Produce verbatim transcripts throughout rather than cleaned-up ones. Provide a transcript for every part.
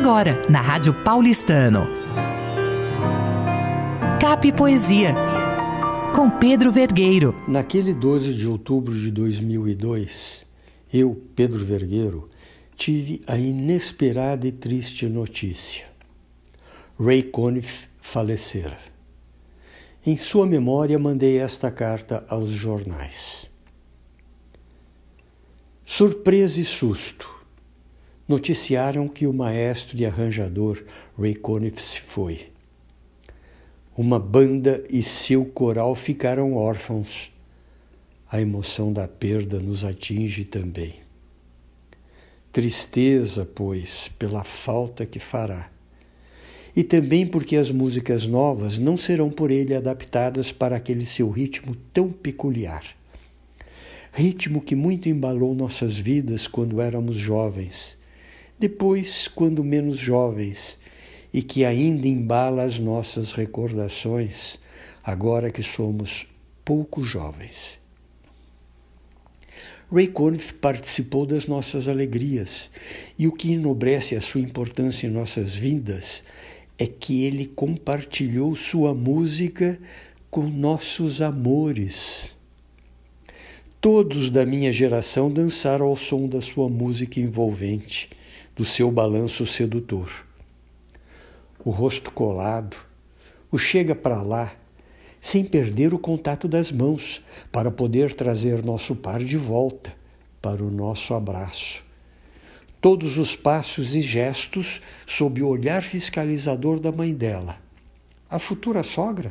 Agora, na Rádio Paulistano. Cap Poesia, com Pedro Vergueiro. Naquele doze de outubro de dois mil e dois, eu, Pedro Vergueiro, tive a inesperada e triste notícia. Ray Conniff falecera. Em sua memória, mandei esta carta aos jornais. Surpresa e susto. Noticiaram que o maestro e arranjador Ray Conniff se foi. Uma banda e seu coral ficaram órfãos. A emoção da perda nos atinge também. Tristeza, pois, pela falta que fará. E também porque as músicas novas não serão por ele adaptadas para aquele seu ritmo tão peculiar. Ritmo que muito embalou nossas vidas quando éramos jovens, depois quando menos jovens, e que ainda embala as nossas recordações, agora que somos pouco jovens. Ray Conniff participou das nossas alegrias, e o que enobrece a sua importância em nossas vidas é que ele compartilhou sua música com nossos amores. Todos da minha geração dançaram ao som da sua música envolvente, do seu balanço sedutor. O rosto colado, o chega para lá, sem perder o contato das mãos, para poder trazer nosso par de volta para o nosso abraço. Todos os passos e gestos sob o olhar fiscalizador da mãe dela, a futura sogra.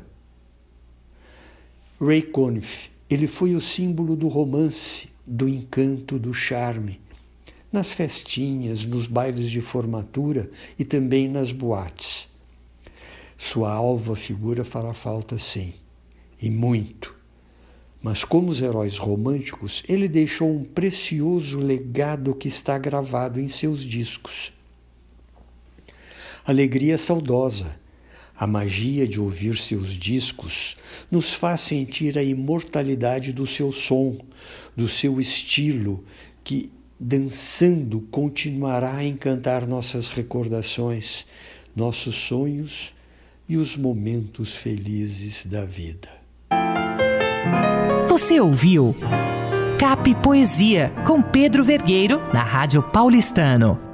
Ray Conniff, ele foi o símbolo do romance, do encanto, do charme, nas festinhas, nos bailes de formatura e também nas boates. Sua alva figura fará falta, sim, e muito. Mas como os heróis românticos, ele deixou um precioso legado que está gravado em seus discos. Alegria saudosa, a magia de ouvir seus discos nos faz sentir a imortalidade do seu som, do seu estilo, que, dançando, continuará a encantar nossas recordações, nossos sonhos e os momentos felizes da vida. Você ouviu Cap Poesia, com Pedro Vergueiro, na Rádio Paulistano.